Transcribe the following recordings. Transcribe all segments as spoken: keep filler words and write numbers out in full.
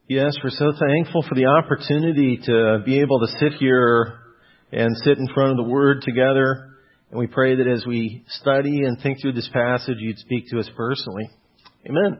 Yes, we're so thankful for the opportunity to be able to sit here and sit in front of the Word together. And we pray that as we study and think through this passage, you'd speak to us personally. Amen.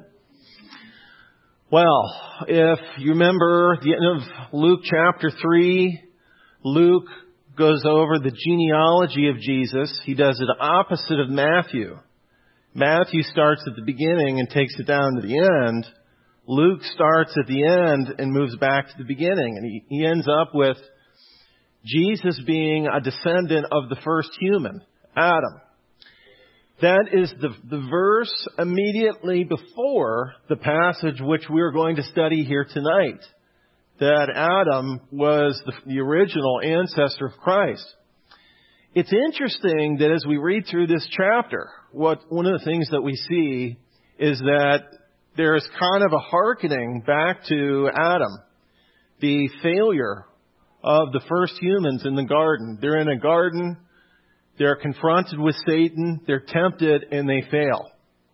Well, if you remember the end of Luke chapter three, Luke goes over the genealogy of Jesus. He does it opposite of Matthew. Matthew starts at the beginning and takes it down to the end. Luke starts at the end and moves back to the beginning. And he, he ends up with Jesus being a descendant of the first human, Adam. That is the, the verse immediately before the passage which we're going to study here tonight. That Adam was the, the original ancestor of Christ. It's interesting that as we read through this chapter, what one of the things that we see is that there is kind of a hearkening back to Adam, the failure of the first humans in the garden. They're in a garden, they're confronted with Satan, they're tempted, and they fail.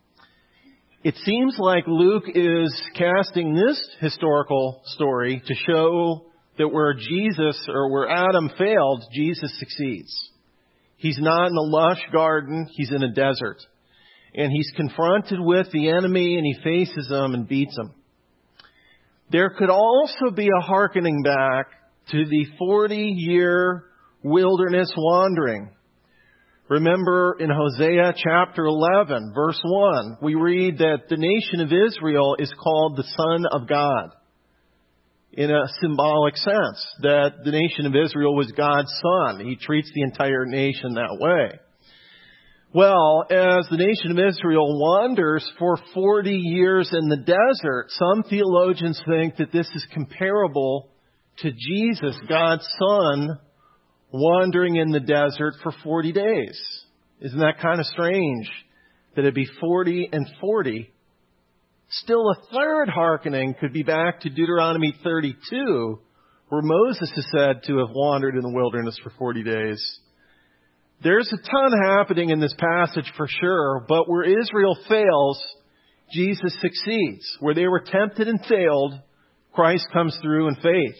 It seems like Luke is casting this historical story to show that where Jesus, or where Adam failed, Jesus succeeds. He's not in a lush garden, he's in a desert. And he's confronted with the enemy and he faces them and beats them. There could also be a hearkening back to the forty-year wilderness wandering. Remember in Hosea chapter eleven, verse one, we read that the nation of Israel is called the Son of God. In a symbolic sense, that the nation of Israel was God's son. He treats the entire nation that way. Well, as the nation of Israel wanders for forty years in the desert, some theologians think that this is comparable to Jesus, God's Son, wandering in the desert for forty days. Isn't that kind of strange? That it'd be forty and forty. Still a third hearkening could be back to Deuteronomy thirty-two, where Moses is said to have wandered in the wilderness for forty days. There's a ton happening in this passage for sure, but where Israel fails, Jesus succeeds. Where they were tempted and failed, Christ comes through in faith.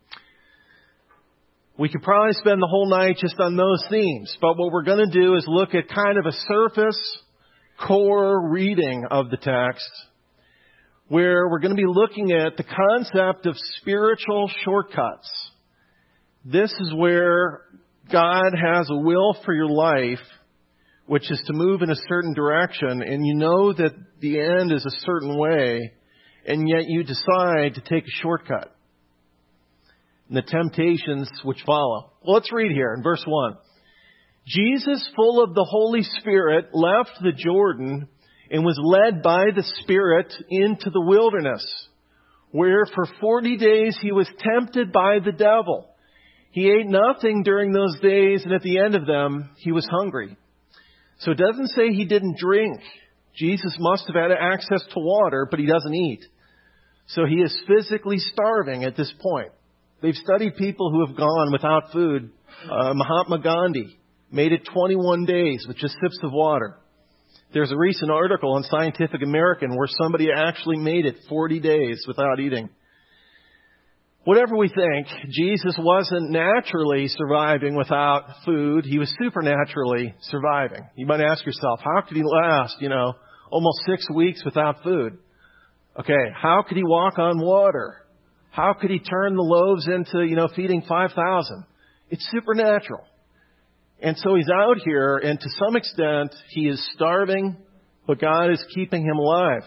We could probably spend the whole night just on those themes, but what we're going to do is look at kind of a surface, core reading of the text, where we're going to be looking at the concept of spiritual shortcuts. This is where God has a will for your life, which is to move in a certain direction, and you know that the end is a certain way, and yet you decide to take a shortcut. And the temptations which follow. Well, let's read here in verse one. Jesus, full of the Holy Spirit, left the Jordan and was led by the Spirit into the wilderness, where for forty days he was tempted by the devil. He ate nothing during those days, and at the end of them, he was hungry. So it doesn't say he didn't drink. Jesus must have had access to water, but he doesn't eat. So he is physically starving at this point. They've studied people who have gone without food. Uh, Mahatma Gandhi made it twenty-one days with just sips of water. There's a recent article in Scientific American where somebody actually made it forty days without eating. Whatever we think, Jesus wasn't naturally surviving without food. He was supernaturally surviving. You might ask yourself, how could he last, you know, almost six weeks without food? Okay, how could he walk on water? How could he turn the loaves into, you know, feeding five thousand? It's supernatural. And so he's out here, and to some extent, he is starving, but God is keeping him alive.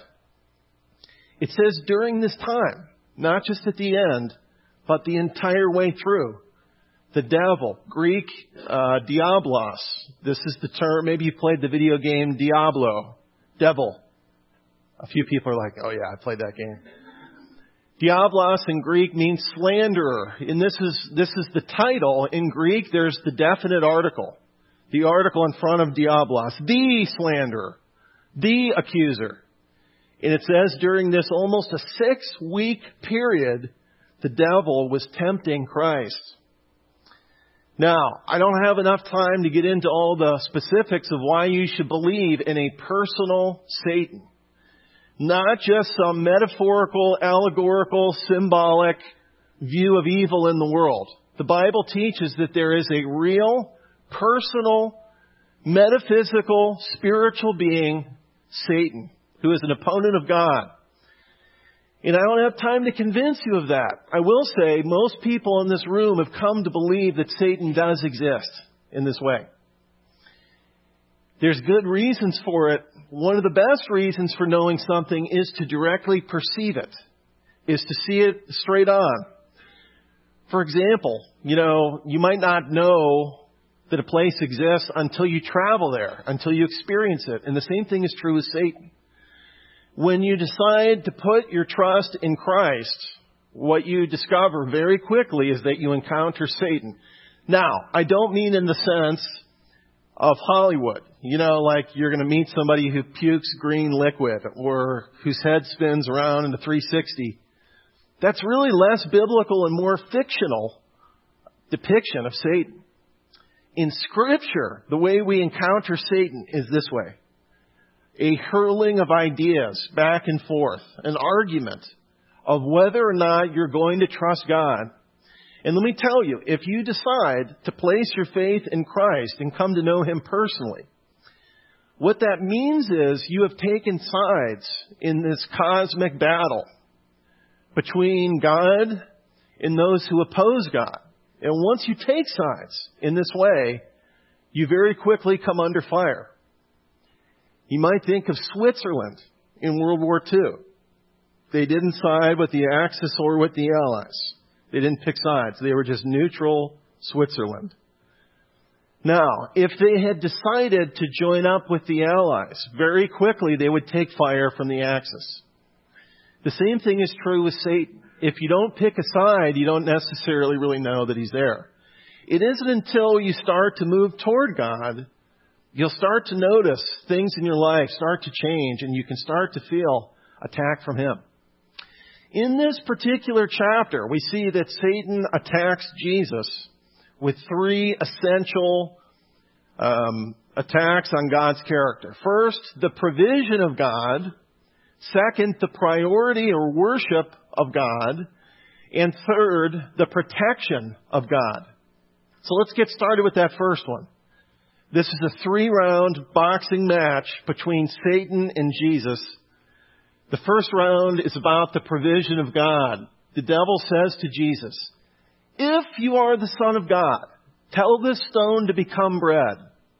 It says during this time, not just at the end, but the entire way through. The devil, Greek, uh, diablos. This is the term, maybe you played the video game Diablo, devil. A few people are like, oh yeah, I played that game. Diablos in Greek means slanderer. And this is, this is the title. In Greek, there's the definite article. The article in front of diablos. The slanderer. The accuser. And it says during this almost a six-week period, the devil was tempting Christ. Now, I don't have enough time to get into all the specifics of why you should believe in a personal Satan. Not just some metaphorical, allegorical, symbolic view of evil in the world. The Bible teaches that there is a real, personal, metaphysical, spiritual being, Satan, who is an opponent of God. And I don't have time to convince you of that. I will say most people in this room have come to believe that Satan does exist in this way. There's good reasons for it. One of the best reasons for knowing something is to directly perceive it, is to see it straight on. For example, you know, you might not know that a place exists until you travel there, until you experience it. And the same thing is true with Satan. When you decide to put your trust in Christ, what you discover very quickly is that you encounter Satan. Now, I don't mean in the sense of Hollywood. You know, like you're going to meet somebody who pukes green liquid or whose head spins around in a three sixty. That's really less biblical and more fictional depiction of Satan. In Scripture, the way we encounter Satan is this way. A hurling of ideas back and forth, an argument of whether or not you're going to trust God. And let me tell you, if you decide to place your faith in Christ and come to know Him personally, what that means is you have taken sides in this cosmic battle between God and those who oppose God. And once you take sides in this way, you very quickly come under fire. You might think of Switzerland in World War Two. They didn't side with the Axis or with the Allies. They didn't pick sides. They were just neutral Switzerland. Now, if they had decided to join up with the Allies, very quickly they would take fire from the Axis. The same thing is true with Satan. If you don't pick a side, you don't necessarily really know that he's there. It isn't until you start to move toward God, you'll start to notice things in your life start to change and you can start to feel attack from him. In this particular chapter, we see that Satan attacks Jesus with three essential um, attacks on God's character. First, the provision of God. Second, the priority or worship of God. And third, the protection of God. So let's get started with that first one. This is a three-round boxing match between Satan and Jesus. The first round is about the provision of God. The devil says to Jesus, "If you are the Son of God, tell this stone to become bread."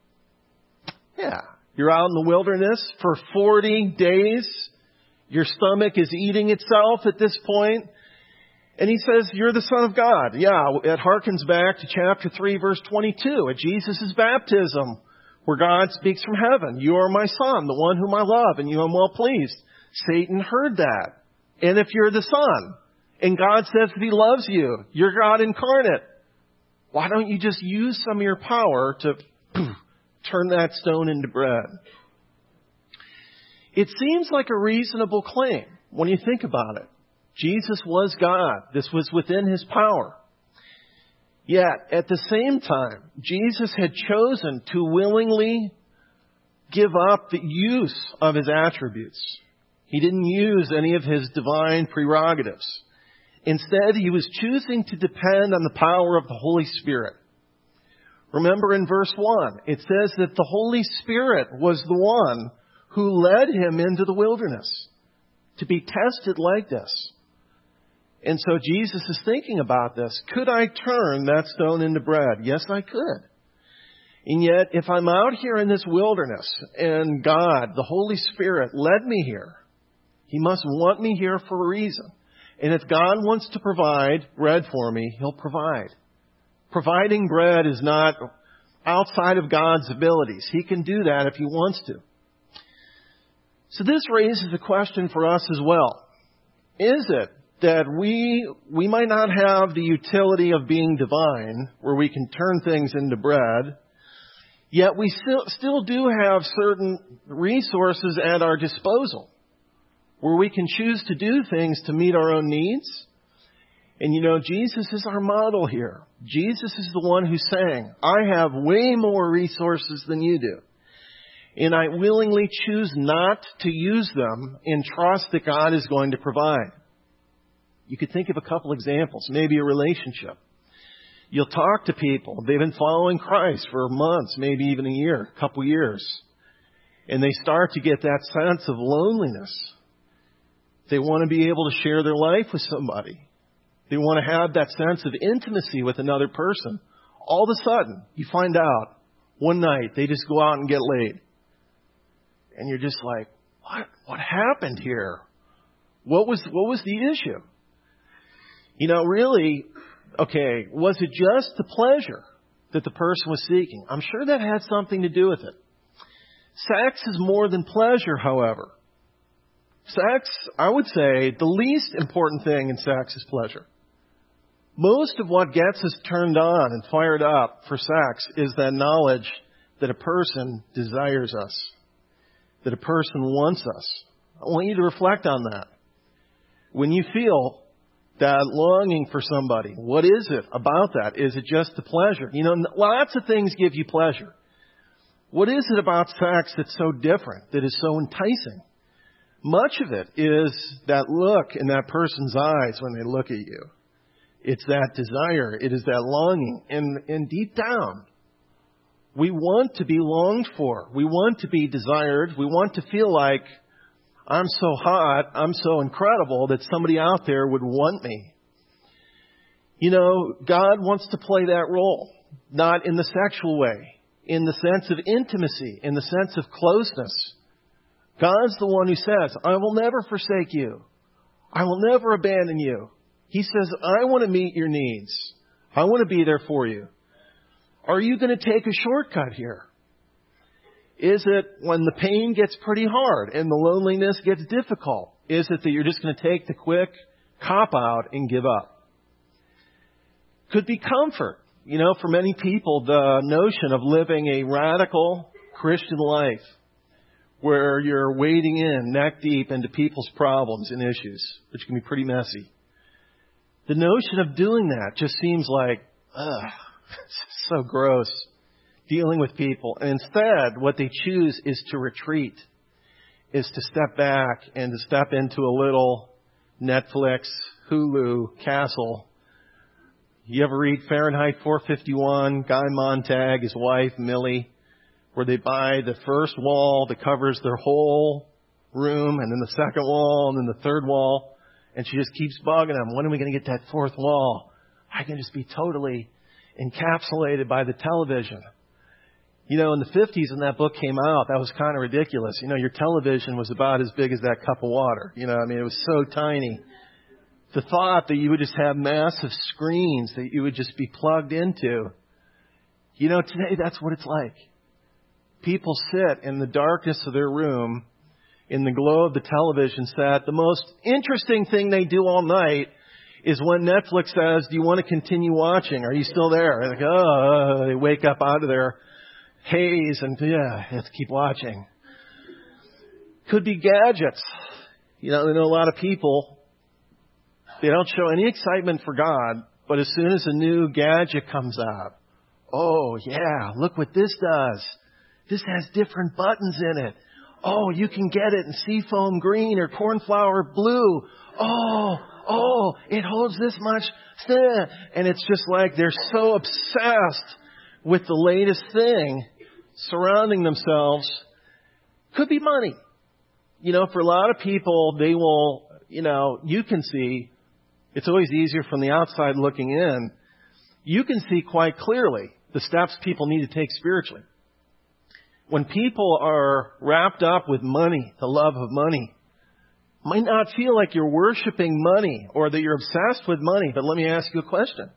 Yeah, you're out in the wilderness for forty days. Your stomach is eating itself at this point. And he says, you're the Son of God. Yeah, it harkens back to chapter three, verse twenty-two, at Jesus' baptism, where God speaks from heaven. You are my Son, the one whom I love, and you am well pleased. Satan heard that. And if you're the Son, and God says that He loves you, you're God incarnate, why don't you just use some of your power to poof, turn that stone into bread? It seems like a reasonable claim when you think about it. Jesus was God. This was within His power. Yet, at the same time, Jesus had chosen to willingly give up the use of His attributes. He didn't use any of His divine prerogatives. Instead, He was choosing to depend on the power of the Holy Spirit. Remember in verse one, it says that the Holy Spirit was the one who led Him into the wilderness to be tested like this. And so Jesus is thinking about this. Could I turn that stone into bread? Yes, I could. And yet, if I'm out here in this wilderness and God, the Holy Spirit, led me here, He must want me here for a reason. And if God wants to provide bread for me, He'll provide. Providing bread is not outside of God's abilities. He can do that if He wants to. So this raises a question for us as well. Is it that we we might not have the utility of being divine, where we can turn things into bread, yet we still, still do have certain resources at our disposal, where we can choose to do things to meet our own needs? And you know, Jesus is our model here. Jesus is the one who's saying, I have way more resources than you do. and I willingly choose not to use them and trust that God is going to provide. You could think of a couple examples, maybe a relationship. You'll talk to people. They've been following Christ for months, maybe even a year, a couple years. And they start to get that sense of loneliness. They want to be able to share their life with somebody. They want to have that sense of intimacy with another person. All of a sudden, you find out one night they just go out and get laid. And you're just like, what? What happened here? What was, what was the issue? You know, really, okay, was it just the pleasure that the person was seeking? I'm sure that had something to do with it. Sex is more than pleasure, however. Sex, I would say, the least important thing in sex is pleasure. Most of what gets us turned on and fired up for sex is that knowledge that a person desires us, that a person wants us. I want you to reflect on that. When you feel that longing for somebody, what is it about that? Is it just the pleasure? You know, lots of things give you pleasure. What is it about sex that's so different, that is so enticing? Much of it is that look in that person's eyes when they look at you. It's that desire. It is that longing. And, and deep down, we want to be longed for. We want to be desired. We want to feel like I'm so hot, I'm so incredible that somebody out there would want me. You know, God wants to play that role, not in the sexual way, in the sense of intimacy, in the sense of closeness. God's the one who says, I will never forsake you. I will never abandon you. He says, I want to meet your needs. I want to be there for you. Are you going to take a shortcut here? Is it when the pain gets pretty hard and the loneliness gets difficult? Is it that you're just going to take the quick cop-out and give up? Could be comfort. You know, for many people, the notion of living a radical Christian life where you're wading in neck deep into people's problems and issues, which can be pretty messy. The notion of doing that just seems like, ugh, it's so gross. Dealing with people. And instead, what they choose is to retreat, is to step back and to step into a little Netflix, Hulu castle. You ever read Fahrenheit four fifty-one, Guy Montag, his wife, Millie, where they buy the first wall that covers their whole room, and then the second wall, and then the third wall, and she just keeps bugging them. When are we going to get that fourth wall? I can just be totally encapsulated by the television. You know, in the fifties when that book came out, that was kind of ridiculous. You know, your television was about as big as that cup of water. You know, I mean, it was so tiny. The thought that you would just have massive screens that you would just be plugged into. You know, today that's what it's like. People sit in the darkness of their room, in the glow of the television set. The most interesting thing they do all night is when Netflix says, do you want to continue watching? Are you still there? And they go, oh, they wake up out of their haze and, yeah, let's keep watching. Could be gadgets. You know, I know a lot of people, they don't show any excitement for God, but as soon as a new gadget comes out, oh, yeah, look what this does. This has different buttons in it. Oh, you can get it in seafoam green or cornflower blue. Oh, oh, it holds this much. And it's just like they're so obsessed with the latest thing surrounding themselves. Could be money. You know, for a lot of people, they will, you know, you can see, it's always easier from the outside looking in. You can see quite clearly the steps people need to take spiritually. When people are wrapped up with money, the love of money, might not feel like you're worshiping money or that you're obsessed with money. But let me ask you a question.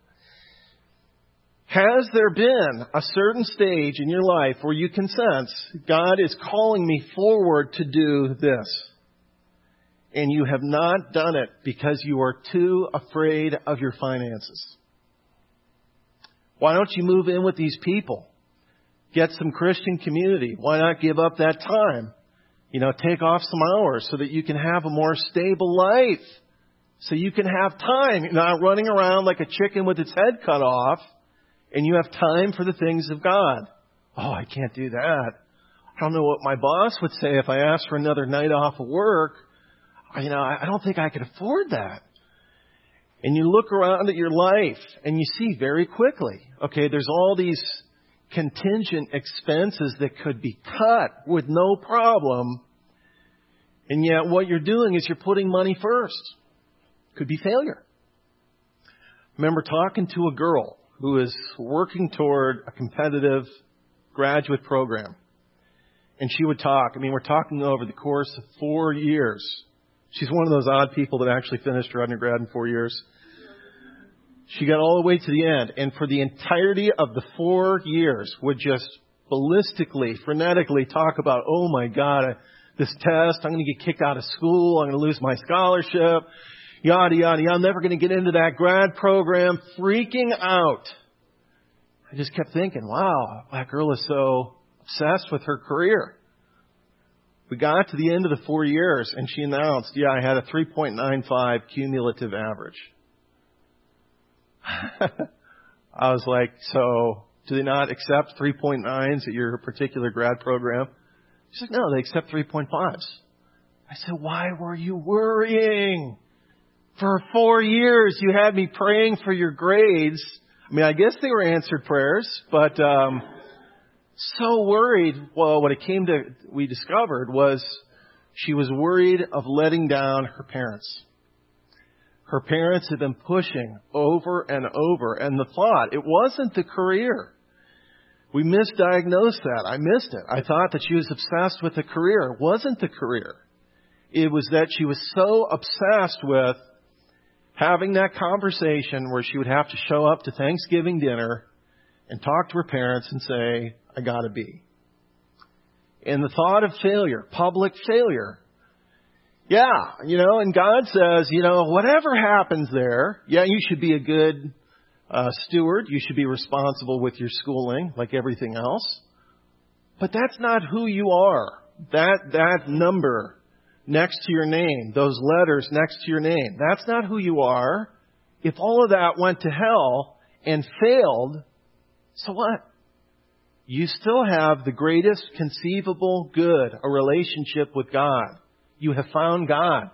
Has there been a certain stage in your life where you can sense God is calling me forward to do this, and you have not done it because you are too afraid of your finances? Why don't you move in with these people? Get some Christian community. Why not give up that time? You know, take off some hours so that you can have a more stable life. So you can have time. You're not running around like a chicken with its head cut off. And you have time for the things of God. Oh, I can't do that. I don't know what my boss would say if I asked for another night off of work. You know, I don't think I could afford that. And you look around at your life and you see very quickly, okay, there's all these contingent expenses that could be cut with no problem. And yet what you're doing is you're putting money first. Could be failure. Remember talking to a girl who is working toward a competitive graduate program. And she would talk. I mean, we're talking over the course of four years. She's one of those odd people that actually finished her undergrad in four years. She got all the way to the end. And for the entirety of the four years would just ballistically, frenetically talk about, oh my God, this test, I'm going to get kicked out of school. I'm going to lose my scholarship. Yada, yada, yada. I'm never going to get into that grad program. Freaking out. I just kept thinking, wow, that girl is so obsessed with her career. We got to the end of the four years and she announced, yeah, I had a three point nine five cumulative average. I was like, so do they not accept three point nines at your particular grad program? She's like, no, they accept three point fives. I said, why were you worrying? For four years you had me praying for your grades. I mean, I guess they were answered prayers, but um so worried. Well, what it came to, we discovered was she was worried of letting down her parents. Her parents had been pushing over and over. And the thought, it wasn't the career. We misdiagnosed that. I missed it. I thought that she was obsessed with the career. It wasn't the career. It was that she was so obsessed with having that conversation where she would have to show up to Thanksgiving dinner and talk to her parents and say, I gotta be. And the thought of failure, public failure. Yeah, you know, and God says, you know, whatever happens there, yeah, you should be a good uh, steward. You should be responsible with your schooling like everything else. But that's not who you are. That, that number next to your name, those letters next to your name, that's not who you are. If all of that went to hell and failed, so what? You still have the greatest conceivable good, a relationship with God. You have found God.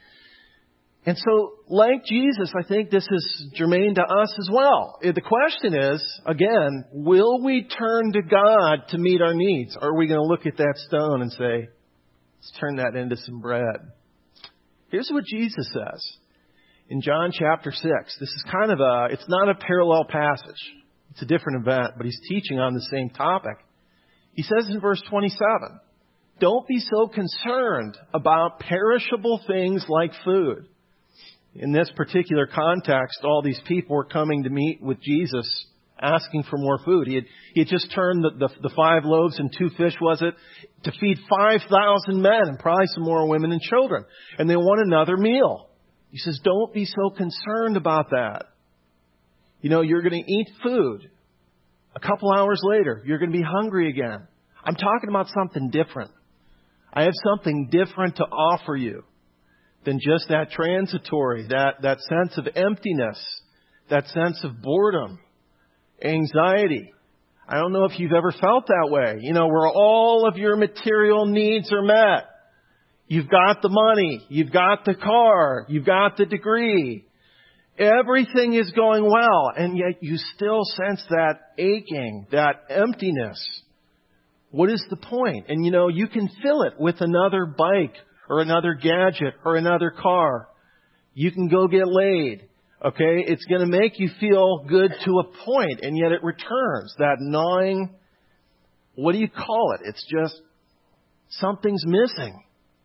And so, like Jesus, I think this is germane to us as well. The question is, again, will we turn to God to meet our needs? Or are we going to look at that stone and say, let's turn that into some bread? Here's what Jesus says in John chapter six. This is kind of a, it's not a parallel passage. It's a different event, but he's teaching on the same topic. He says in verse twenty-seven, don't be so concerned about perishable things like food. In this particular context, all these people were coming to meet with Jesus, asking for more food. He had, he had just turned the, the, the five loaves and two fish, was it, to feed five thousand men and probably some more women and children. And they want another meal. He says, don't be so concerned about that. You know, you're going to eat food. A couple hours later, you're going to be hungry again. I'm talking about something different. I have something different to offer you than just that transitory, that, that sense of emptiness, that sense of boredom, anxiety. I don't know if you've ever felt that way. You know, where all of your material needs are met. You've got the money. You've got the car. You've got the degree. Everything is going well, and yet you still sense that aching, that emptiness. What is the point? And you know, you can fill it with another bike or another gadget or another car. You can go get laid. Okay? It's going to make you feel good to a point, and yet it returns. That gnawing, what do you call it? It's just something's missing.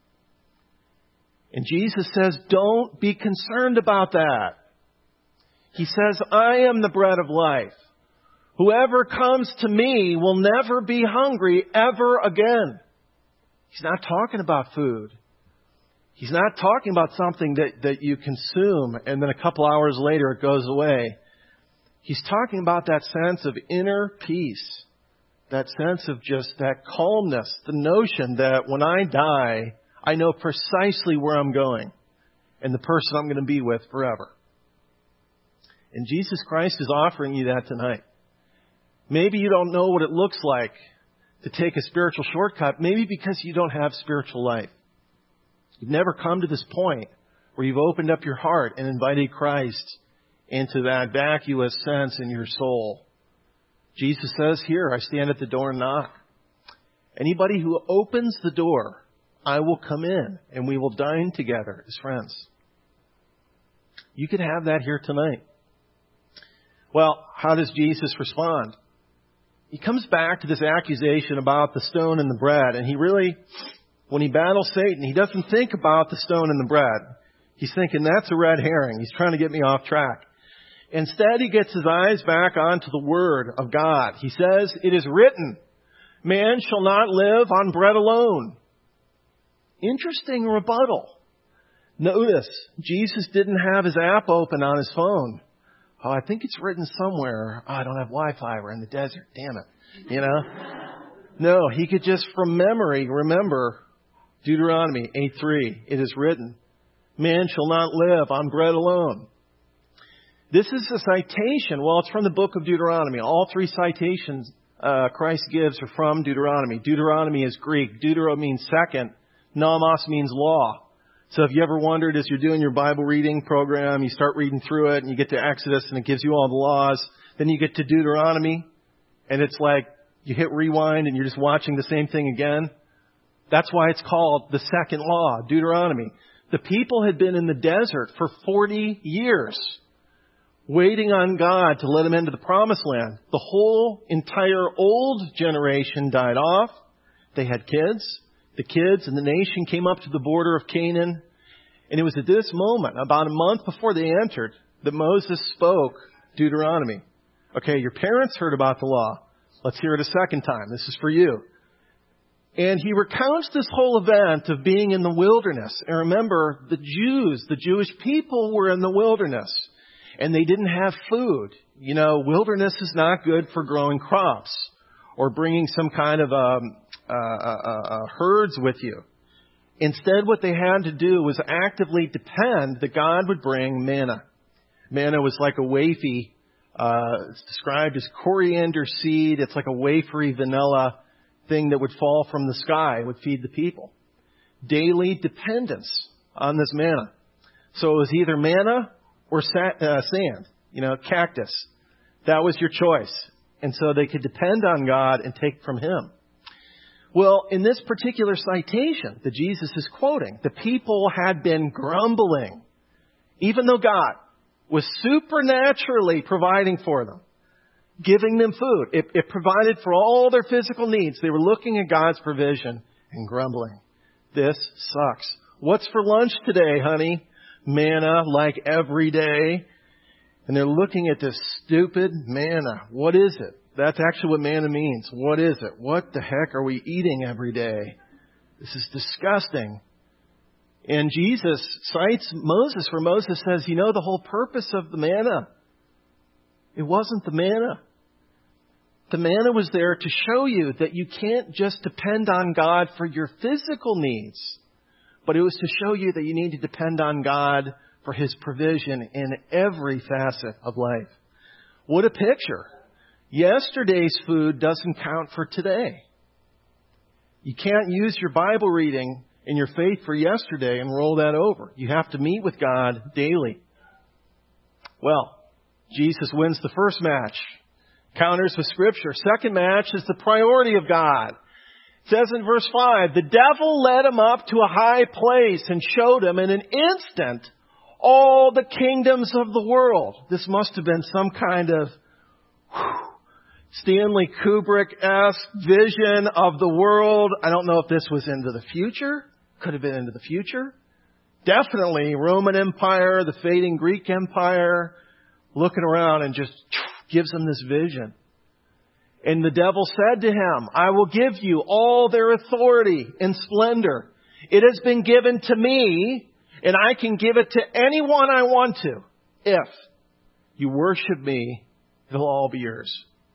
And Jesus says, don't be concerned about that. He says, I am the bread of life. Whoever comes to me will never be hungry ever again. He's not talking about food. He's not talking about something that, that you consume and then a couple hours later it goes away. He's talking about that sense of inner peace, that sense of just that calmness, the notion that when I die, I know precisely where I'm going and the person I'm going to be with forever. And Jesus Christ is offering you that tonight. Maybe you don't know what it looks like to take a spiritual shortcut, maybe because you don't have spiritual life. You've never come to this point where you've opened up your heart and invited Christ into that vacuous sense in your soul. Jesus says here, I stand at the door and knock. Anybody who opens the door, I will come in and we will dine together as friends. You could have that here tonight. Well, how does Jesus respond? He comes back to this accusation about the stone and the bread, and he really, when he battles Satan, he doesn't think about the stone and the bread. He's thinking, that's a red herring. He's trying to get me off track. Instead, he gets his eyes back onto the Word of God. He says, it is written, man shall not live on bread alone. Interesting rebuttal. Notice, Jesus didn't have his app open on his phone. Oh, I think it's written somewhere. Oh, I don't have Wi-Fi. We're in the desert. Damn it. You know? No, he could just from memory remember Deuteronomy eight three. It is written, man shall not live on bread alone. This is a citation. Well, it's from the book of Deuteronomy. All three citations uh, Christ gives are from Deuteronomy. Deuteronomy is Greek. Deutero means second. Nomos means law. So if you ever wondered as you're doing your Bible reading program, you start reading through it and you get to Exodus and it gives you all the laws. Then you get to Deuteronomy and it's like you hit rewind and you're just watching the same thing again. That's why it's called the second law, Deuteronomy. The people had been in the desert for forty years, waiting on God to let them into the promised land. The whole entire old generation died off. They had kids. The kids and the nation came up to the border of Canaan. And it was at this moment, about a month before they entered, that Moses spoke Deuteronomy. Okay, your parents heard about the law. Let's hear it a second time. This is for you. And he recounts this whole event of being in the wilderness. And remember, the Jews, the Jewish people were in the wilderness. And they didn't have food. You know, wilderness is not good for growing crops or bringing some kind of um, uh, uh, uh, herds with you. Instead, what they had to do was actively depend that God would bring manna. Manna was like a wafy, uh, it's described as coriander seed. It's like a wafery vanilla thing that would fall from the sky, would feed the people. Daily dependence on this manna. So it was either manna or sa- uh, sand, you know, cactus. That was your choice. And so they could depend on God and take from Him. Well, in this particular citation that Jesus is quoting, the people had been grumbling, even though God was supernaturally providing for them, giving them food. It, it provided for all their physical needs. They were looking at God's provision and grumbling. This sucks. What's for lunch today, honey? Manna, like every day. And they're looking at this stupid manna. What is it? That's actually what manna means. What is it? What the heck are we eating every day? This is disgusting. And Jesus cites Moses, where Moses says, you know, the whole purpose of the manna, it wasn't the manna. The manna was there to show you that you can't just depend on God for your physical needs, but it was to show you that you need to depend on God for His provision in every facet of life. What a picture. Yesterday's food doesn't count for today. You can't use your Bible reading and your faith for yesterday and roll that over. You have to meet with God daily. Well, Jesus wins the first match. Counters with Scripture. Second match is the priority of God. It says in verse five, the devil led him up to a high place and showed him in an instant all the kingdoms of the world. This must have been some kind of whew, Stanley Kubrick-esque vision of the world. I don't know if this was into the future. Could have been into the future. Definitely Roman Empire, the fading Greek Empire, looking around and just gives him this vision. And the devil said to him, I will give you all their authority and splendor. It has been given to me, and I can give it to anyone I want to. If you worship me, it'll all be yours.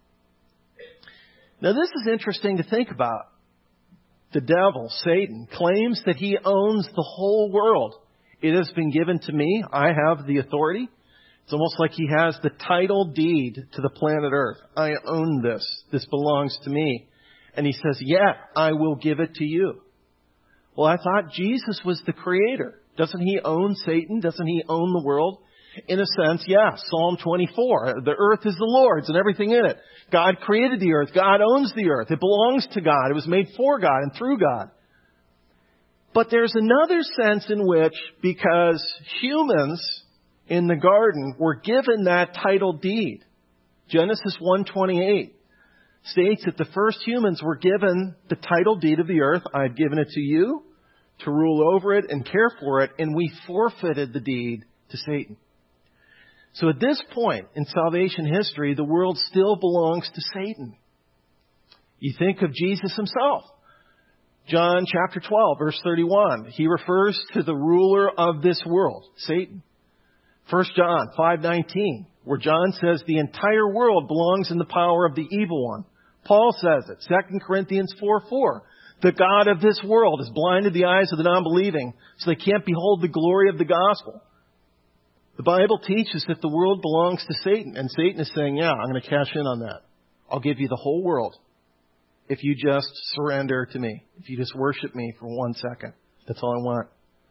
Now this is interesting to think about. The devil, Satan, claims that he owns the whole world. It has been given to me. I have the authority. It's almost like he has the title deed to the planet Earth. I own this. This belongs to me. And he says, yeah, I will give it to you. Well, I thought Jesus was the creator. Doesn't he own Satan? Doesn't he own the world? In a sense, yeah. Psalm twenty-four, the earth is the Lord's and everything in it. God created the earth. God owns the earth. It belongs to God. It was made for God and through God. But there's another sense in which, because humans in the garden were given that title deed. Genesis one twenty-eight states that the first humans were given the title deed of the earth. I've given it to you to rule over it and care for it, and we forfeited the deed to Satan. So at this point in salvation history, the world still belongs to Satan. You think of Jesus himself. John chapter twelve, verse thirty-one. He refers to the ruler of this world, Satan. First John five nineteen, where John says the entire world belongs in the power of the evil one. Paul says it. Second Corinthians four four. The God of this world has blinded the eyes of the non-believing so they can't behold the glory of the gospel. The Bible teaches that the world belongs to Satan. And Satan is saying, yeah, I'm going to cash in on that. I'll give you the whole world if you just surrender to me. If you just worship me for one second. That's all I want.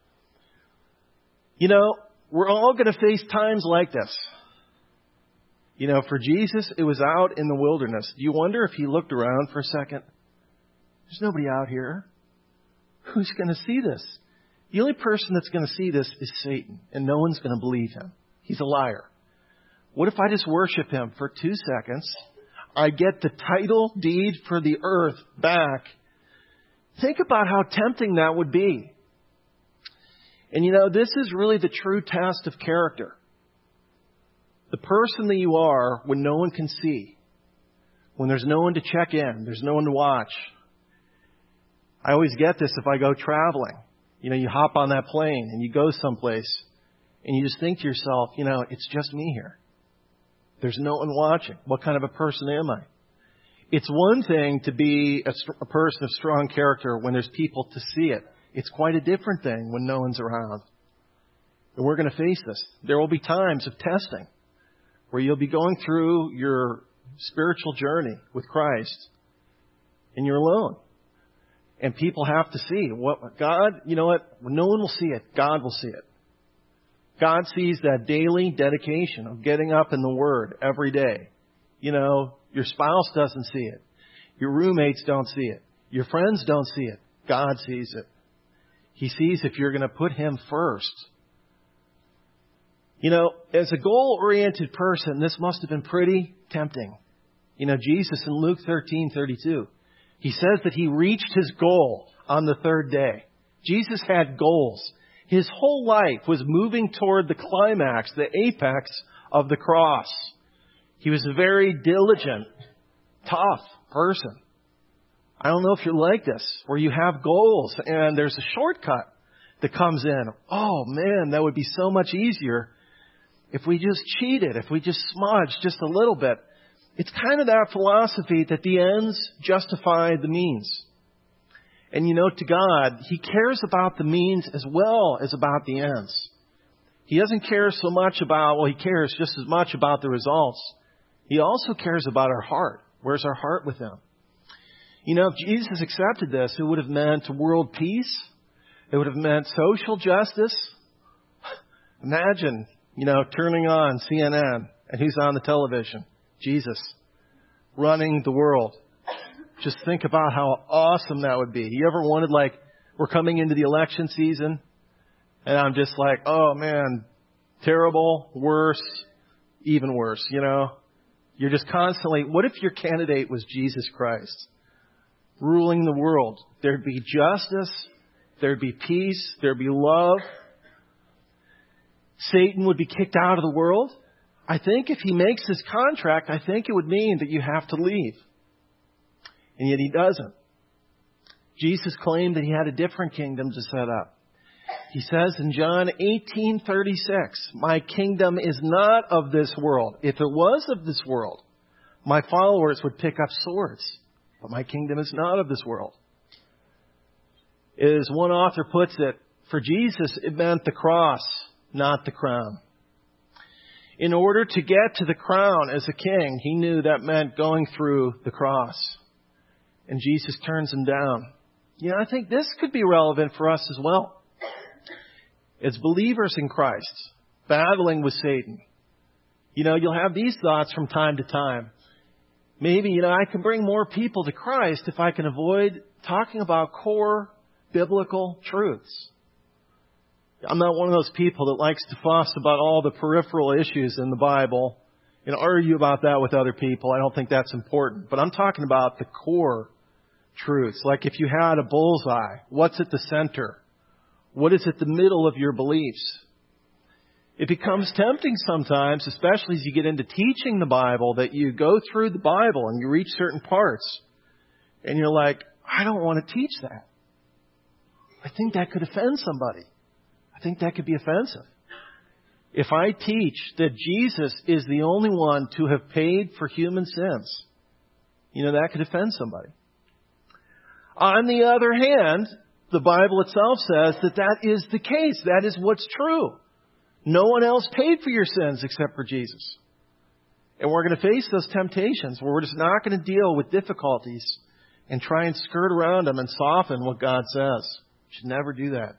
You know, we're all going to face times like this. You know, for Jesus, it was out in the wilderness. Do you wonder if he looked around for a second? There's nobody out here. Who's going to see this? The only person that's going to see this is Satan, and no one's going to believe him. He's a liar. What if I just worship him for two seconds? I get the title deed for the earth back. Think about how tempting that would be. And you know, this is really the true test of character. The person that you are when no one can see, when there's no one to check in, there's no one to watch. I always get this if I go traveling. You know, you hop on that plane and you go someplace and you just think to yourself, you know, it's just me here. There's no one watching. What kind of a person am I? It's one thing to be a, a person of strong character when there's people to see it. It's quite a different thing when no one's around. And we're going to face this. There will be times of testing where you'll be going through your spiritual journey with Christ and you're alone. And people have to see what God, you know what? No one will see it. God will see it. God sees that daily dedication of getting up in the Word every day. You know, your spouse doesn't see it. Your roommates don't see it. Your friends don't see it. God sees it. He sees if you're going to put Him first. You know, as a goal-oriented person, this must have been pretty tempting. You know, Jesus in Luke thirteen thirty-two, He says that He reached His goal on the third day. Jesus had goals. His whole life was moving toward the climax, the apex of the cross. He was a very diligent, tough person. I don't know if you're like this, where you have goals and there's a shortcut that comes in. Oh man, that would be so much easier if we just cheated, if we just smudged just a little bit. It's kind of that philosophy that the ends justify the means. And you know, to God, He cares about the means as well as about the ends. He doesn't care so much about, well, He cares just as much about the results. He also cares about our heart. Where's our heart with Him? You know, if Jesus accepted this, it would have meant world peace. It would have meant social justice. Imagine, you know, turning on C N N and who's on the television? Jesus running the world. Just think about how awesome that would be. You ever wanted, like, we're coming into the election season and I'm just like, oh man, terrible, worse, even worse, you know? You're just constantly, what if your candidate was Jesus Christ ruling the world? There'd be justice, there'd be peace, there'd be love. Satan would be kicked out of the world. I think if he makes this contract, I think it would mean that you have to leave. And yet He doesn't. Jesus claimed that He had a different kingdom to set up. He says in John eighteen thirty-six, my kingdom is not of this world. If it was of this world, my followers would pick up swords. But my kingdom is not of this world. As one author puts it, for Jesus, it meant the cross, not the crown. In order to get to the crown as a king, He knew that meant going through the cross. and Jesus turns him down. You know, I think this could be relevant for us as well. As believers in Christ, battling with Satan, you know, you'll have these thoughts from time to time. Maybe, you know, I can bring more people to Christ if I can avoid talking about core biblical truths. I'm not one of those people that likes to fuss about all the peripheral issues in the Bible and argue about that with other people. I don't think that's important. But I'm talking about the core truths. Like if you had a bullseye, what's at the center? What is at the middle of your beliefs? It becomes tempting sometimes, especially as you get into teaching the Bible, that you go through the Bible and you reach certain parts and you're like, I don't want to teach that. I think that could offend somebody. I think that could be offensive. If I teach that Jesus is the only one to have paid for human sins, you know, that could offend somebody. On the other hand, the Bible itself says that that is the case. That is what's true. No one else paid for your sins except for Jesus. And we're going to face those temptations where we're just not going to deal with difficulties and try and skirt around them and soften what God says. We should never do that.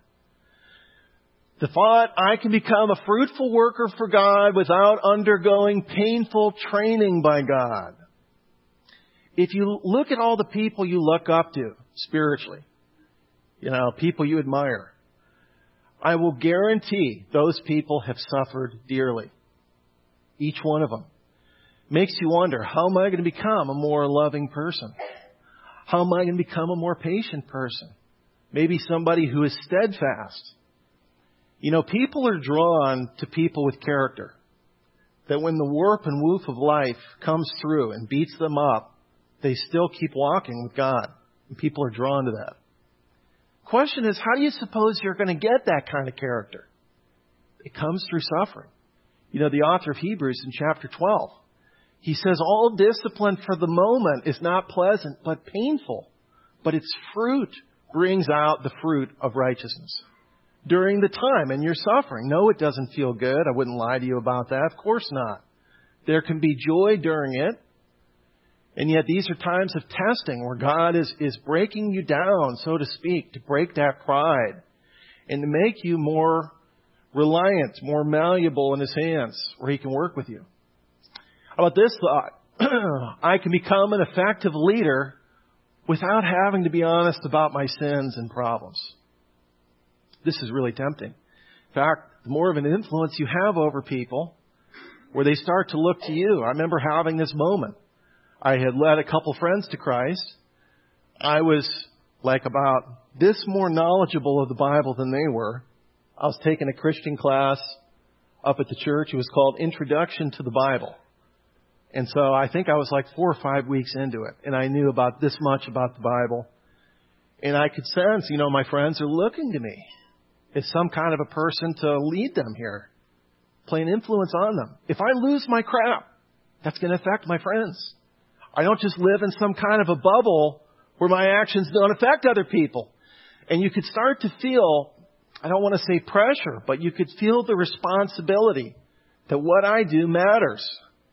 The thought, I can become a fruitful worker for God without undergoing painful training by God. If you look at all the people you look up to spiritually, you know, people you admire, I will guarantee those people have suffered dearly. Each one of them. Makes you wonder, how am I going to become a more loving person? How am I going to become a more patient person? Maybe somebody who is steadfast. You know, people are drawn to people with character. That when the warp and woof of life comes through and beats them up, they still keep walking with God. And people are drawn to that. Question is, how do you suppose you're going to get that kind of character? It comes through suffering. You know, the author of Hebrews in chapter twelve, he says, all discipline for the moment is not pleasant, but painful. But its fruit brings out the fruit of righteousness. During the time and you're suffering. No, it doesn't feel good. I wouldn't lie to you about that. Of course not. There can be joy during it. And yet these are times of testing where God is, is breaking you down, so to speak, to break that pride and to make you more reliant, more malleable in His hands where He can work with you. How about this thought? I can become an effective leader without having to be honest about my sins and problems. This is really tempting. In fact, the more of an influence you have over people, where they start to look to you. I remember having this moment. I had led a couple friends to Christ. I was like about this more knowledgeable of the Bible than they were. I was taking a Christian class up at the church. It was called Introduction to the Bible. And so I think I was like four or five weeks into it. And I knew about this much about the Bible. And I could sense, you know, my friends are looking to me as some kind of a person to lead them here, play an influence on them. If I lose my crap, that's going to affect my friends. I don't just live in some kind of a bubble where my actions don't affect other people. And you could start to feel, I don't want to say pressure, but you could feel the responsibility that what I do matters.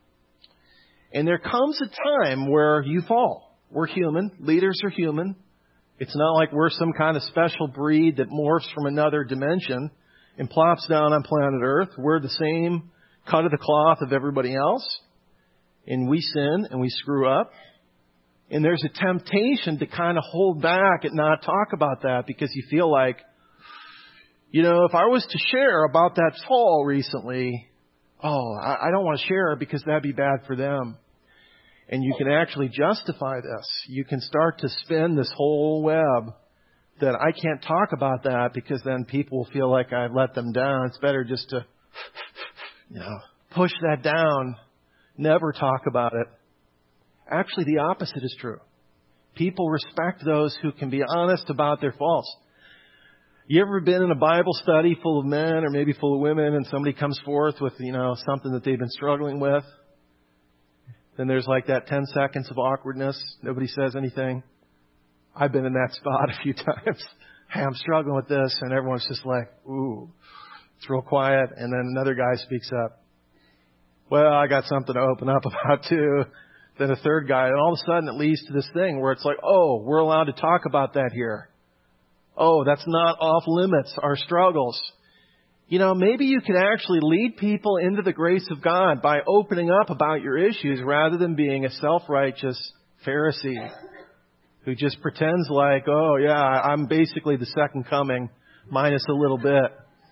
And there comes a time where you fall. We're human. Leaders are human. It's not like we're some kind of special breed that morphs from another dimension and plops down on planet Earth. We're the same cut of the cloth of everybody else. And we sin and we screw up. And there's a temptation to kind of hold back and not talk about that because you feel like, you know, if I was to share about that fall recently, oh, I don't want to share because that'd be bad for them. And you can actually justify this. You can start to spin this whole web that I can't talk about that because then people will feel like I've let them down. It's better just to, you know, push that down, never talk about it. Actually, the opposite is true. People respect those who can be honest about their faults. You ever been in a Bible study full of men or maybe full of women and somebody comes forth with, you know, something that they've been struggling with? Then there's like that ten seconds of awkwardness. Nobody says anything. I've been in that spot a few times. Hey, I'm struggling with this. And everyone's just like, ooh, it's real quiet. And then another guy speaks up. Well, I got something to open up about too. then a third guy. And all of a sudden it leads to this thing where it's like, oh, we're allowed to talk about that here. Oh, that's not off limits, our struggles. You know, maybe you can actually lead people into the grace of God by opening up about your issues rather than being a self-righteous Pharisee who just pretends like, oh, yeah, I'm basically the second coming minus a little bit.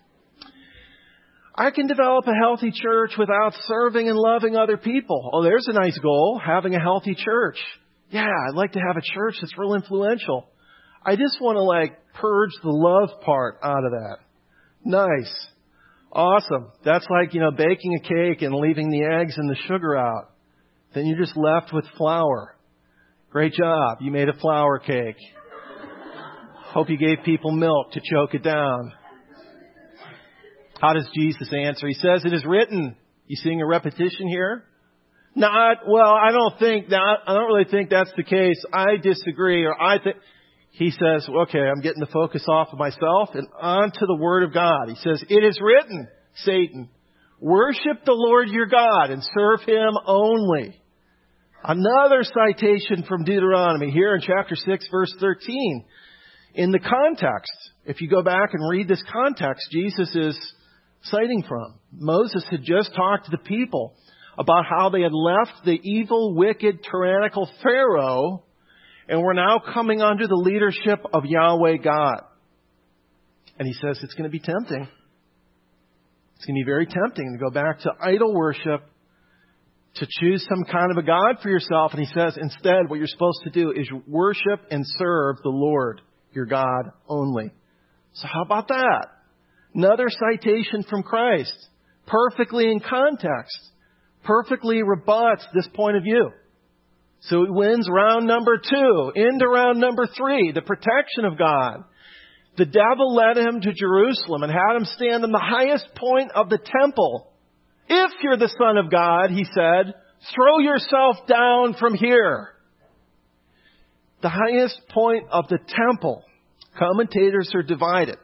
I can develop a healthy church without serving and loving other people. Oh, there's a nice goal, having a healthy church. Yeah, I'd like to have a church that's real influential. I just want to like purge the love part out of that. Nice. Awesome. That's like, you know, baking a cake and leaving the eggs and the sugar out. Then you're just left with flour. Great job. You made a flour cake. Hope you gave people milk to choke it down. How does Jesus answer? He says, it is written. You seeing a repetition here? Not, well, I don't think that, I don't really think that's the case. I disagree, or I think, he says, okay, I'm getting the focus off of myself and onto the Word of God. He says, it is written, Satan, worship the Lord your God and serve Him only. Another citation from Deuteronomy here in chapter six, verse thirteen. In the context, if you go back and read this context, Jesus is citing from. Moses had just talked to the people about how they had left the evil, wicked, tyrannical Pharaoh and were now coming under the leadership of Yahweh God. And he says it's going to be tempting. It's going to be very tempting to go back to idol worship, to choose some kind of a God for yourself. And he says instead what you're supposed to do is worship and serve the Lord, your God, only. So how about that? Another citation from Christ, perfectly in context, perfectly rebuts this point of view. So he wins round number two, into round number three, the protection of God. The devil led him to Jerusalem and had him stand on the highest point of the temple. If you're the Son of God, he said, throw yourself down from here. The highest point of the temple. Commentators are divided.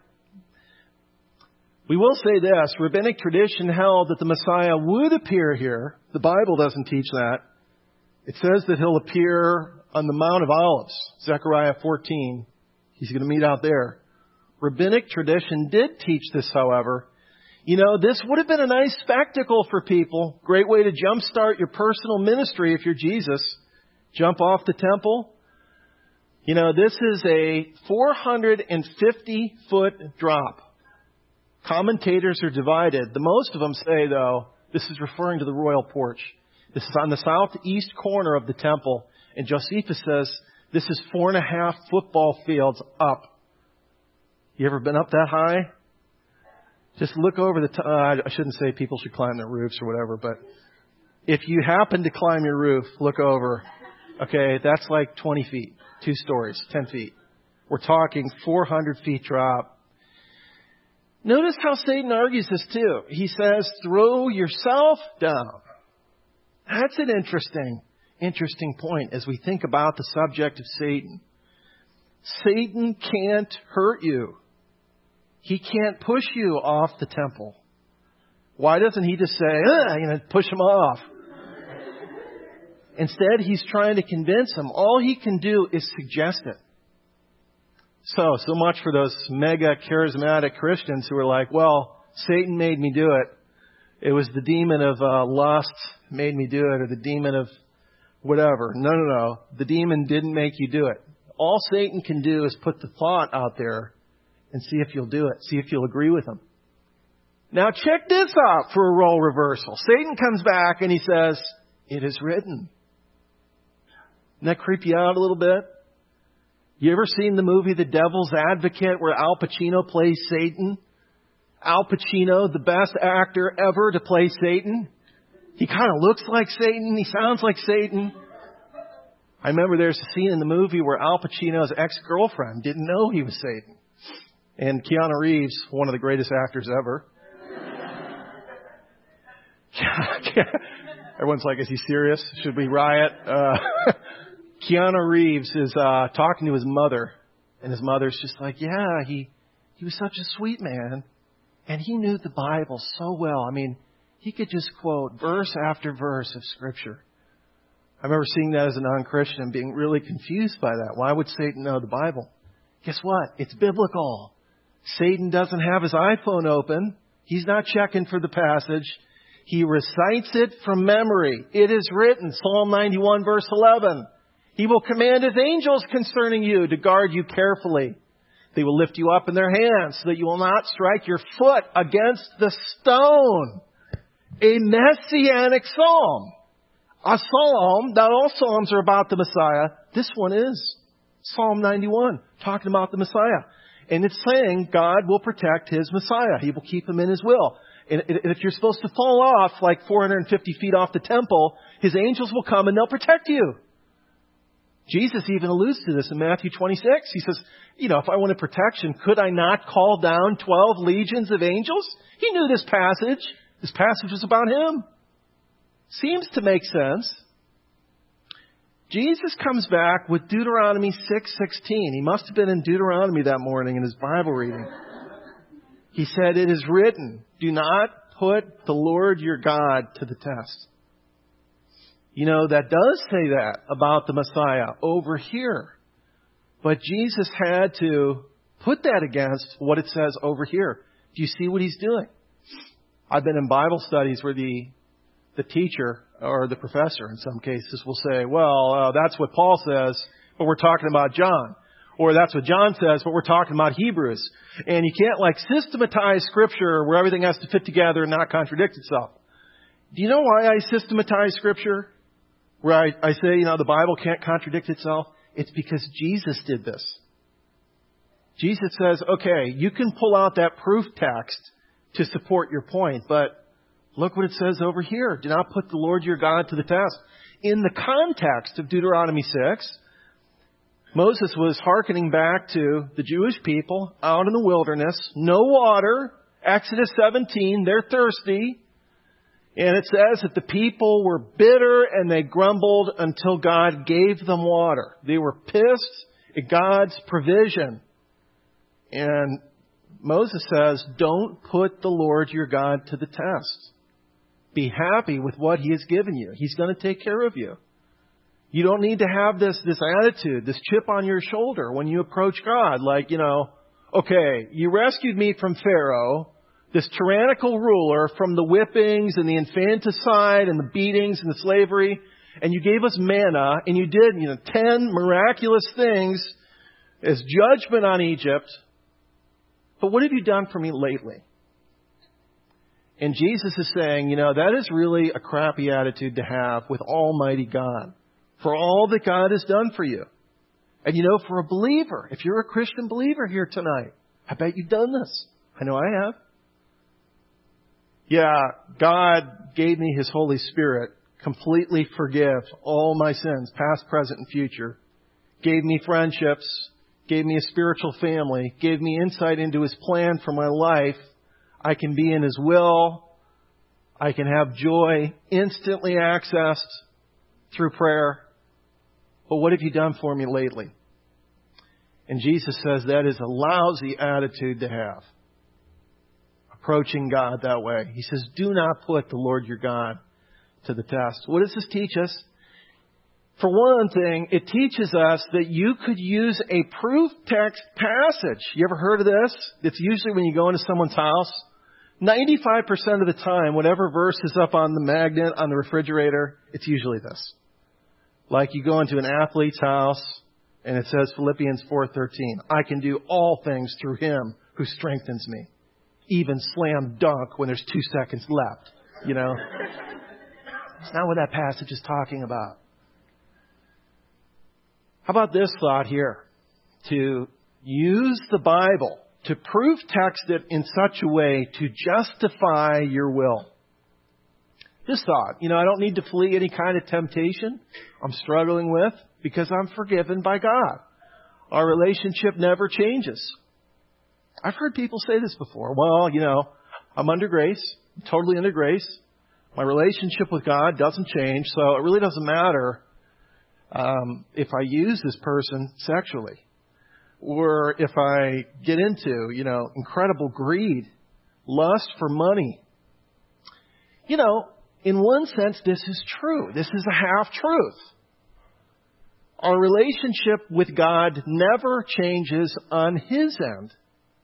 We will say this, rabbinic tradition held that the Messiah would appear here. The Bible doesn't teach that. It says that He'll appear on the Mount of Olives, Zechariah fourteen. He's going to meet out there. Rabbinic tradition did teach this, however. You know, this would have been a nice spectacle for people. Great way to jumpstart your personal ministry if you're Jesus. Jump off the temple. You know, this is a four hundred fifty foot drop. Commentators are divided. The most of them say, though, this is referring to the royal porch. This is on the southeast corner of the temple. And Josephus says this is four and a half football fields up. You ever been up that high? Just look over the, t- uh, I shouldn't say people should climb their roofs or whatever, but if you happen to climb your roof, look over. Okay, that's like twenty feet, two stories, ten feet. We're talking four hundred feet drop. Notice how Satan argues this too. He says, throw yourself down. That's an interesting, interesting point as we think about the subject of Satan. Satan can't hurt you. He can't push you off the temple. Why doesn't he just say, ah, you know, push him off? Instead, he's trying to convince him. All he can do is suggest it. So, so much for those mega charismatic Christians who are like, well, Satan made me do it. It was the demon of uh, lust made me do it, or the demon of whatever. No, no, no. The demon didn't make you do it. All Satan can do is put the thought out there and see if you'll do it. See if you'll agree with him. Now check this out for a role reversal. Satan comes back and he says, it is written. Doesn't that creep you out a little bit? You ever seen the movie The Devil's Advocate where Al Pacino plays Satan? Al Pacino, the best actor ever to play Satan. He kind of looks like Satan. He sounds like Satan. I remember there's a scene in the movie where Al Pacino's ex-girlfriend didn't know he was Satan. And Keanu Reeves, one of the greatest actors ever. Everyone's like, is he serious? Should we riot? Uh, Keanu Reeves is uh, talking to his mother. And his mother's just like, yeah, he, he was such a sweet man. And he knew the Bible so well. I mean, he could just quote verse after verse of Scripture. I remember seeing that as a non-Christian and being really confused by that. Why would Satan know the Bible? Guess what? It's biblical. Satan doesn't have his iPhone open. He's not checking for the passage. He recites it from memory. It is written, Psalm ninety-one, verse eleven. He will command His angels concerning you to guard you carefully. They will lift you up in their hands so that you will not strike your foot against the stone. A messianic psalm. A psalm, not all psalms are about the Messiah. This one is. Psalm ninety-one, talking about the Messiah. And it's saying God will protect His Messiah. He will keep him in His will. And if you're supposed to fall off like four hundred fifty feet off the temple, His angels will come and they'll protect you. Jesus even alludes to this in Matthew twenty-six. He says, you know, if I wanted protection, could I not call down twelve legions of angels? He knew this passage. This passage was about Him. Seems to make sense. Jesus comes back with Deuteronomy six sixteen. He must have been in Deuteronomy that morning in his Bible reading. He said, it is written, do not put the Lord your God to the test. You know, that does say that about the Messiah over here. But Jesus had to put that against what it says over here. Do you see what He's doing? I've been in Bible studies where the the teacher or the professor in some cases will say, well, uh, that's what Paul says, but we're talking about John. Or that's what John says, but we're talking about Hebrews. And you can't like systematize Scripture where everything has to fit together and not contradict itself. Do you know why I systematize Scripture? Where I, I say, you know, the Bible can't contradict itself? It's because Jesus did this. Jesus says, okay, you can pull out that proof text to support your point, but look what it says over here. Do not put the Lord your God to the test. In the context of Deuteronomy six, Moses was hearkening back to the Jewish people out in the wilderness. No water. Exodus seventeen, they're thirsty. And it says that the people were bitter and they grumbled until God gave them water. They were pissed at God's provision. And Moses says, don't put the Lord your God to the test. Be happy with what He has given you. He's going to take care of you. You don't need to have this, this attitude, this chip on your shoulder when you approach God. Like, you know, okay, you rescued me from Pharaoh, this tyrannical ruler, from the whippings and the infanticide and the beatings and the slavery, and you gave us manna, and you did, you know, ten miraculous things as judgment on Egypt. But what have you done for me lately? And Jesus is saying, you know, that is really a crappy attitude to have with Almighty God for all that God has done for you. And you know, for a believer, if you're a Christian believer here tonight, I bet you've done this. I know I have. Yeah, God gave me His Holy Spirit, completely forgive all my sins, past, present, and future. Gave me friendships, gave me a spiritual family, gave me insight into His plan for my life. I can be in His will. I can have joy instantly accessed through prayer. But what have you done for me lately? And Jesus says that is a lousy attitude to have. Approaching God that way. He says, do not put the Lord your God to the test. What does this teach us? For one thing, it teaches us that you could use a proof text passage. You ever heard of this? It's usually when you go into someone's house. ninety-five percent of the time, whatever verse is up on the magnet on the refrigerator, it's usually this. Like you go into an athlete's house and it says Philippians four thirteen. I can do all things through Him who strengthens me. Even slam dunk when there's two seconds left. You know? It's not what that passage is talking about. How about this thought here? To use the Bible to proof text it in such a way to justify your will. This thought, you know, I don't need to flee any kind of temptation I'm struggling with because I'm forgiven by God. Our relationship never changes. I've heard people say this before. Well, you know, I'm under grace, I'm totally under grace. My relationship with God doesn't change, so it really doesn't matter um, if I use this person sexually. Or if I get into, you know, incredible greed, lust for money. You know, In one sense, this is true. This is a half-truth. Our relationship with God never changes on His end.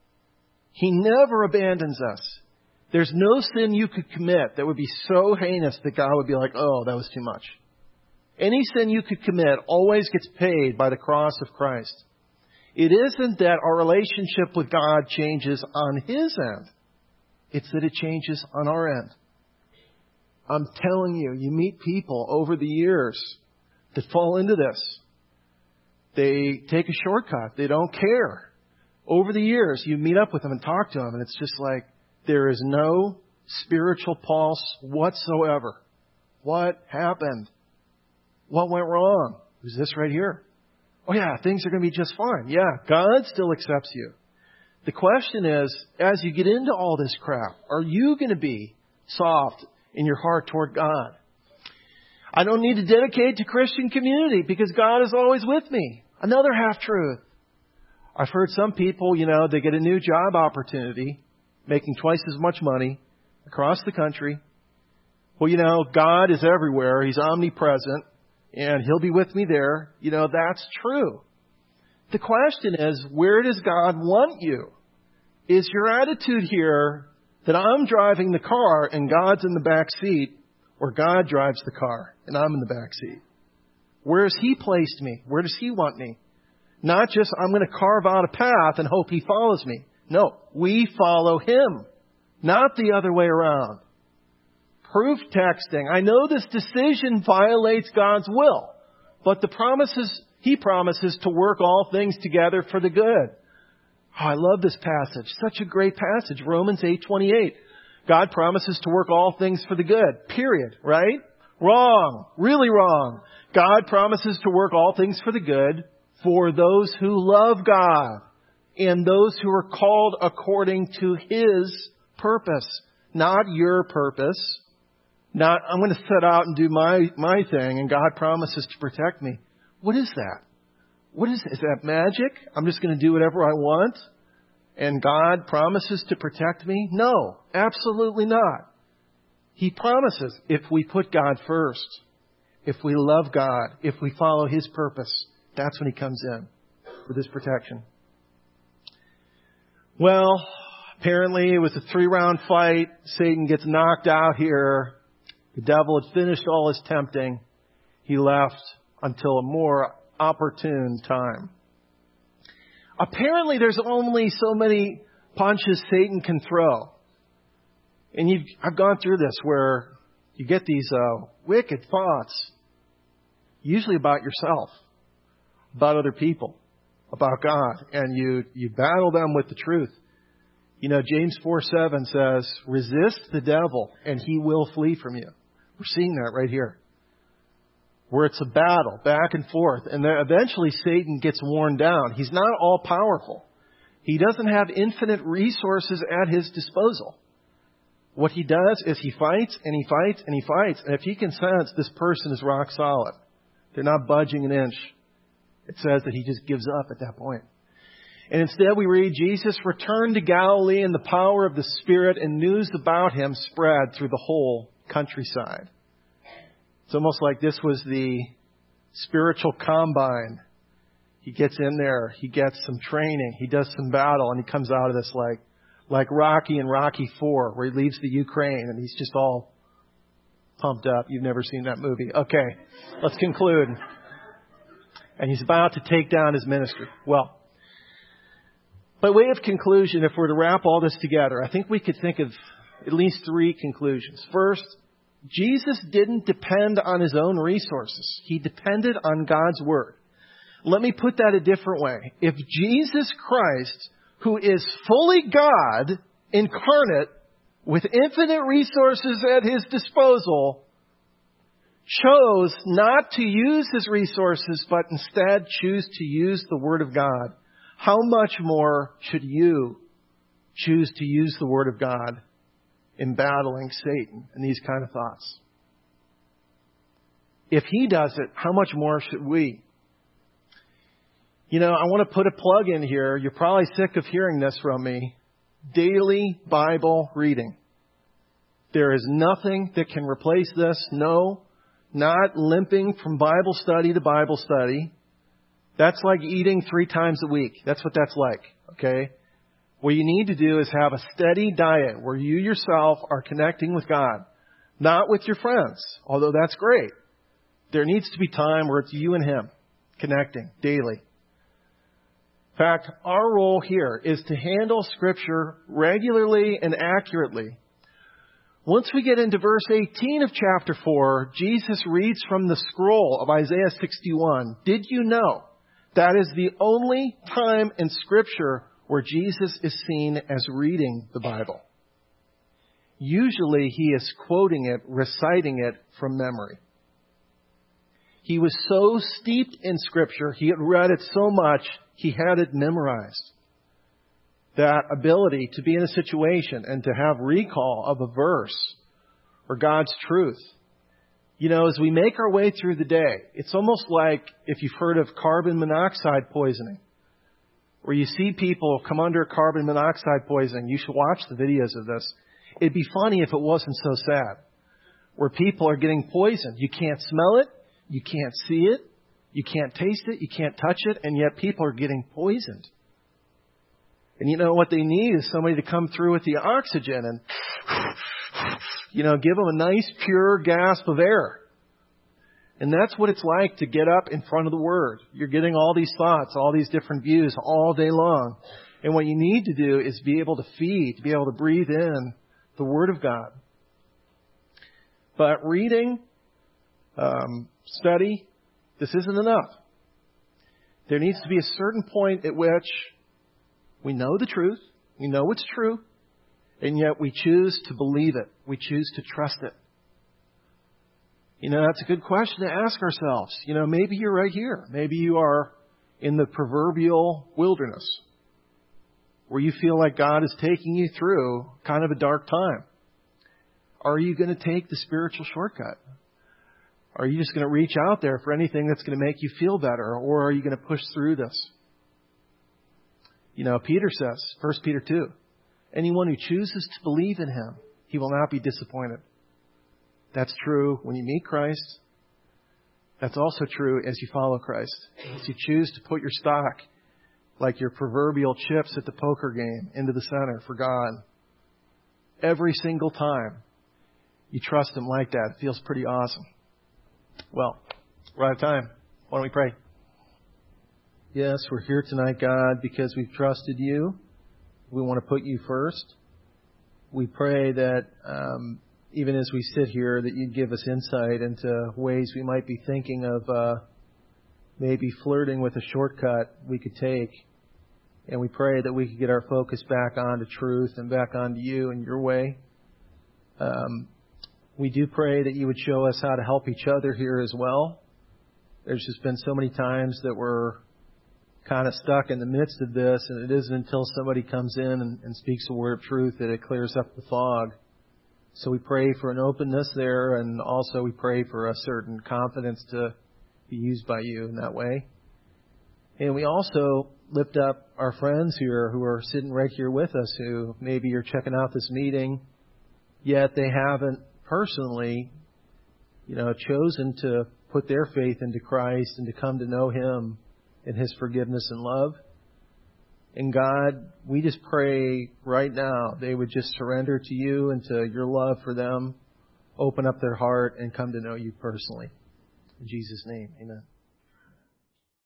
He never abandons us. There's no sin you could commit that would be so heinous that God would be like, oh, that was too much. Any sin you could commit always gets paid by the cross of Christ. It isn't that our relationship with God changes on His end. It's that it changes on our end. I'm telling you, you meet people over the years that fall into this. They take a shortcut. They don't care. Over the years, you meet up with them and talk to them, and it's just like there is no spiritual pulse whatsoever. What happened? What went wrong? Who's this right here? Oh yeah, things are going to be just fine. Yeah, God still accepts you. The question is, as you get into all this crap, are you going to be soft in your heart toward God? I don't need to dedicate to Christian community because God is always with me. Another half-truth. I've heard some people, you know, they get a new job opportunity, making twice as much money across the country. Well, you know, God is everywhere. He's omnipresent, and He'll be with me there. You know, that's true. The question is, where does God want you? Is your attitude here that I'm driving the car and God's in the back seat, or God drives the car and I'm in the back seat? Where has He placed me? Where does He want me? Not just I'm going to carve out a path and hope He follows me. No, we follow Him, not the other way around. Proof texting. I know this decision violates God's will, but the promises, He promises to work all things together for the good. Oh, I love this passage. Such a great passage. Romans eight twenty-eight. God promises to work all things for the good. Period. Right? Wrong. Really wrong. God promises to work all things for the good for those who love God and those who are called according to His purpose, not your purpose. Not, I'm going to set out and do my, my thing and God promises to protect me. What is that? What is, is that magic? I'm just going to do whatever I want and God promises to protect me? No, absolutely not. He promises if we put God first, if we love God, if we follow His purpose, that's when He comes in with His protection. Well, apparently it was a three-round fight. Satan gets knocked out here. The devil had finished all his tempting. He left until a more opportune time. Apparently there's only so many punches Satan can throw. And you've, I've gone through this where you get these uh, wicked thoughts, usually about yourself, about other people, about God, and you, you battle them with the truth. You know, James four seven says, resist the devil and he will flee from you. We're seeing that right here. Where it's a battle, back and forth. And then eventually Satan gets worn down. He's not all powerful. He doesn't have infinite resources at his disposal. What he does is he fights and he fights and he fights. And if he can sense this person is rock solid, they're not budging an inch, it says that he just gives up at that point. And instead we read, Jesus returned to Galilee in the power of the Spirit, and news about Him spread through the whole countryside. It's almost like this was the spiritual combine. He gets in there, he gets some training, he does some battle, and he comes out of this like, like Rocky in Rocky four, where he leaves the Ukraine and he's just all pumped up. You've never seen that movie. Okay, let's conclude. And he's about to take down his ministry. Well, by way of conclusion, if we're to wrap all this together, I think we could think of at least three conclusions. First, Jesus didn't depend on His own resources. He depended on God's Word. Let me put that a different way. If Jesus Christ, who is fully God, incarnate, with infinite resources at His disposal, chose not to use His resources, but instead choose to use the Word of God, how much more should you choose to use the Word of God in battling Satan and these kind of thoughts? If He does it, how much more should we? You know, I want to put a plug in here. You're probably sick of hearing this from me. Daily Bible reading. There is nothing that can replace this. No, not limping from Bible study to Bible study. That's like eating three times a week. That's what that's like, okay? What you need to do is have a steady diet where you yourself are connecting with God, not with your friends, although that's great. There needs to be time where it's you and Him connecting daily. In fact, our role here is to handle Scripture regularly and accurately. Once we get into verse eighteen of chapter four, Jesus reads from the scroll of Isaiah sixty-one. Did you know that is the only time in Scripture where Jesus is seen as reading the Bible? Usually he is quoting it, reciting it from memory. He was so steeped in Scripture, he had read it so much, he had it memorized. That ability to be in a situation and to have recall of a verse or God's truth. You know, as we make our way through the day, it's almost like if you've heard of carbon monoxide poisoning, where you see people come under carbon monoxide poisoning. You should watch the videos of this. It'd be funny if it wasn't so sad. Where people are getting poisoned. You can't smell it. You can't see it. You can't taste it. You can't touch it. And yet people are getting poisoned. And you know what they need is somebody to come through with the oxygen and, you know, give them a nice pure gasp of air. And that's what it's like to get up in front of the Word. You're getting all these thoughts, all these different views all day long. And what you need to do is be able to feed, to be able to breathe in the Word of God. But reading, um, study, this isn't enough. There needs to be a certain point at which we know the truth, we know it's true, and yet we choose to believe it. We choose to trust it. You know, that's a good question to ask ourselves. You know, maybe you're right here. Maybe you are in the proverbial wilderness where you feel like God is taking you through kind of a dark time. Are you going to take the spiritual shortcut? Are you just going to reach out there for anything that's going to make you feel better? Or are you going to push through this? You know, Peter says, First Peter two, anyone who chooses to believe in Him, he will not be disappointed. That's true when you meet Christ. That's also true as you follow Christ. As you choose to put your stock, like your proverbial chips at the poker game, into the center for God. Every single time you trust Him like that, it feels pretty awesome. Well, we're out of time. Why don't we pray? Yes, we're here tonight, God, because we've trusted You. We want to put You first. We pray that um, even as we sit here, that You'd give us insight into ways we might be thinking of uh, maybe flirting with a shortcut we could take. And we pray that we could get our focus back onto truth and back onto You and Your way. Um, we do pray that You would show us how to help each other here as well. There's just been so many times that we're kind of stuck in the midst of this, and it isn't until somebody comes in and, and speaks a word of truth that it clears up the fog. So we pray for an openness there, and also we pray for a certain confidence to be used by You in that way. And we also lift up our friends here who are sitting right here with us, who maybe you're checking out this meeting, yet they haven't personally, you know, chosen to put their faith into Christ and to come to know Him and His forgiveness and love. And God, we just pray right now they would just surrender to You and to Your love for them, open up their heart and come to know You personally. In Jesus' name, amen.